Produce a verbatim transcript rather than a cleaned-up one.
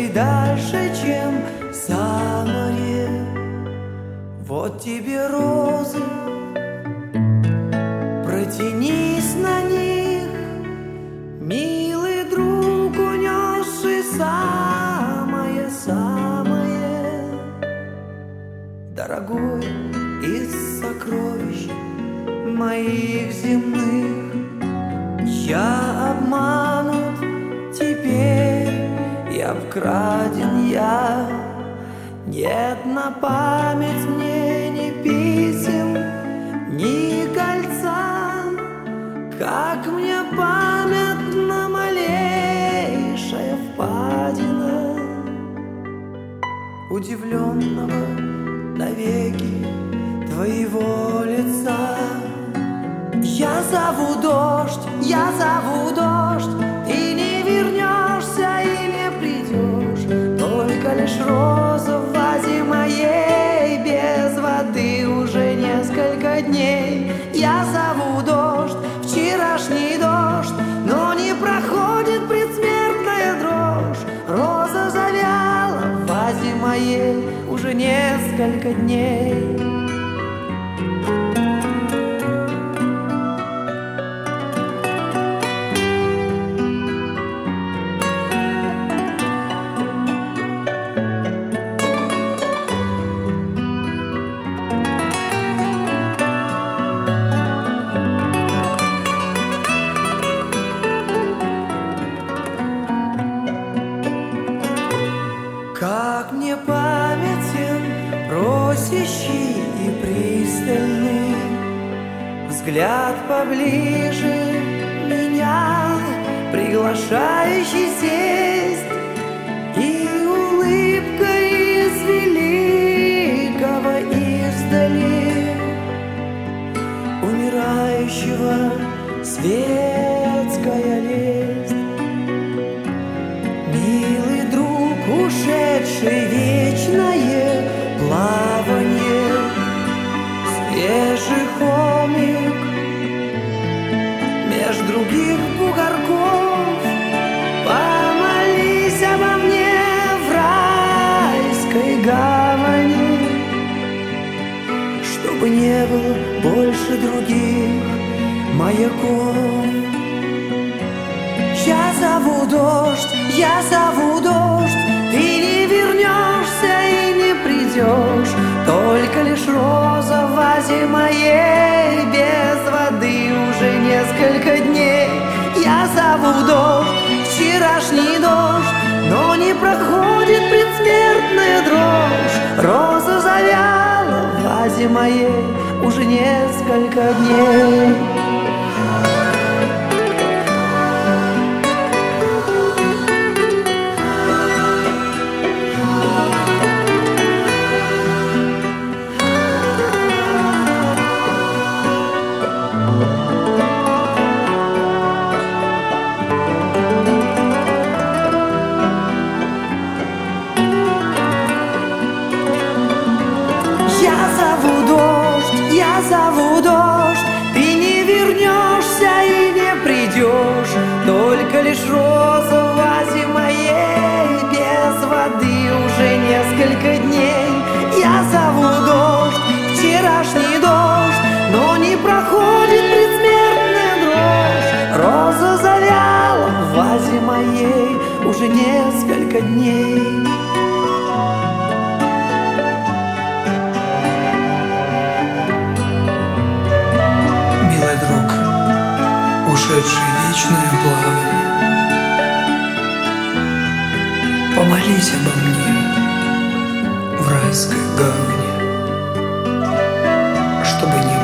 чуть дальше, чем за море. Вот тебе розы, протянись на них, милый друг, унесший самое-самое дорогое из сокровищ моих земных. Я обманут теперь, я вкраден, я. Нет на память мне ни писем, ни кольца, как мне памятна малейшая впадина удивленного навеки твоего лица. Я зову дождь, я зову дождь, ты не вернешься и не придешь, только лишь роза в вазе моей, без воды уже несколько дней. Я зову дождь, вчерашний дождь, но не проходит предсмертная дрожь. Роза завяла в вазе моей уже несколько дней. Как мне памятен просящий и пристальный взгляд поближе меня, приглашающий сесть, и улыбка из великого издали умирающего светская лесть. Милый друг, ушедший вечное плавание, свежий холмик меж других бугорков, помолись обо мне в райской гавани, чтобы не было больше других маяков. Я зову дождь, я зову дождь, ты не вернешься и не придешь, только лишь роза в вазе моей, без воды уже несколько дней. Я зову дождь, вчерашний дождь, но не проходит предсмертная дрожь. Роза завяла в вазе моей уже несколько дней. Я зову дождь, я зову дождь, ты не вернешься и не придешь, только лишь роза в вазе моей, без воды уже несколько дней. Я зову дождь, вчерашний дождь, но не проходит предсмертная дрожь. Роза завяла в вазе моей уже несколько дней. Ушедший вечное плавание, помолись обо мне в райской гавани, чтобы не